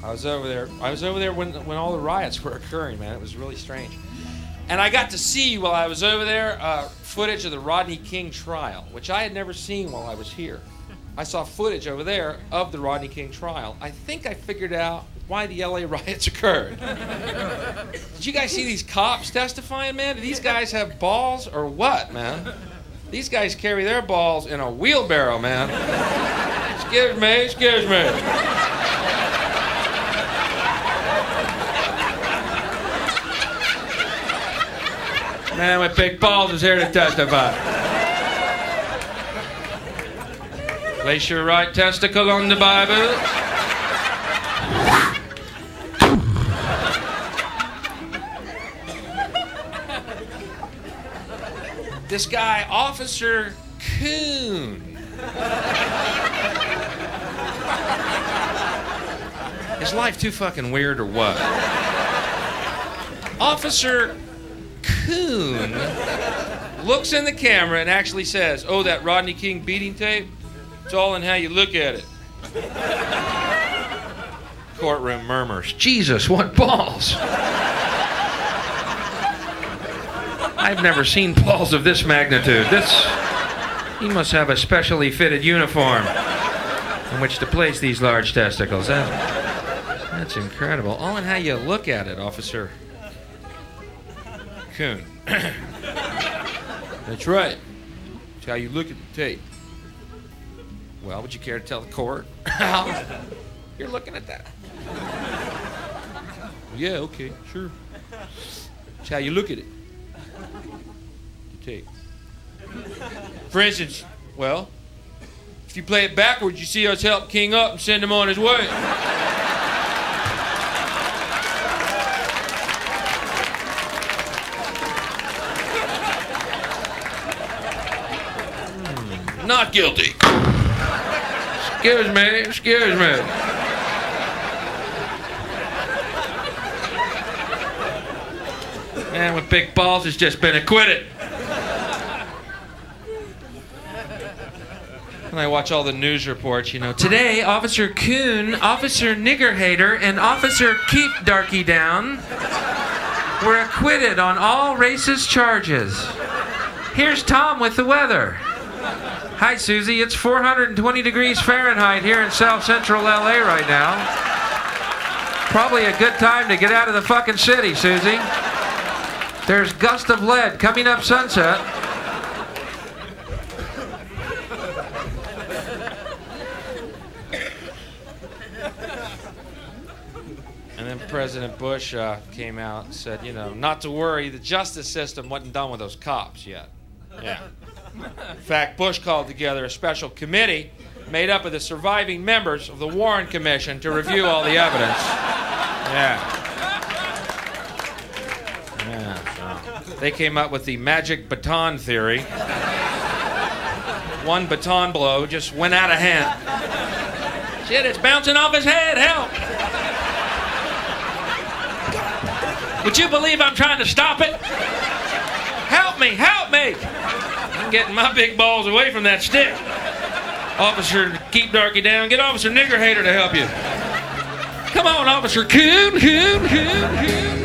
I was over there when all the riots were occurring, man. It was really strange. And I got to see, while I was over there, footage of the Rodney King trial, which I had never seen while I was here. I saw footage over there of the Rodney King trial. I think I figured out why the LA riots occurred. Did you guys see these cops testifying, man? Do these guys have balls or what, man? These guys carry their balls in a wheelbarrow, man. Excuse me. Man with big balls is here to testify. Place your right testicle on the Bible. This guy, Officer Coon. Is life too fucking weird or what? Officer Coon looks in the camera and actually says, "Oh, that Rodney King beating tape? It's all in how you look at it." Courtroom murmurs, "Jesus, what balls!" I've never seen balls of this magnitude. He must have a specially fitted uniform in which to place these large testicles. That's incredible. All in how you look at it, Officer Coon. That's right. It's how you look at the tape. Well, would you care to tell the court how you're looking at that? Yeah, okay, sure. It's how you look at it. The tape. For instance, well, if you play it backwards, you see us help King up and send him on his way. Not guilty. Excuse me. Man with big balls has just been acquitted. And I watch all the news reports, Today, Officer Coon, Officer Nigger Hater, and Officer Keep Darky Down were acquitted on all racist charges. Here's Tom with the weather. Hi, Susie. It's 420 degrees Fahrenheit here in South Central LA right now. Probably a good time to get out of the fucking city, Susie. There's gust of lead coming up Sunset. And then President Bush came out and said, not to worry, the justice system wasn't done with those cops yet. Yeah. In fact, Bush called together a special committee made up of the surviving members of the Warren Commission to review all the evidence. Yeah. They came up with the magic baton theory. One baton blow just went out of hand. Shit, it's bouncing off his head. Help! Would you believe I'm trying to stop it? Help me! Help me! I'm getting my big balls away from that stick. Officer, keep Darky down. Get Officer Nigger Hater to help you. Come on, Officer Coon.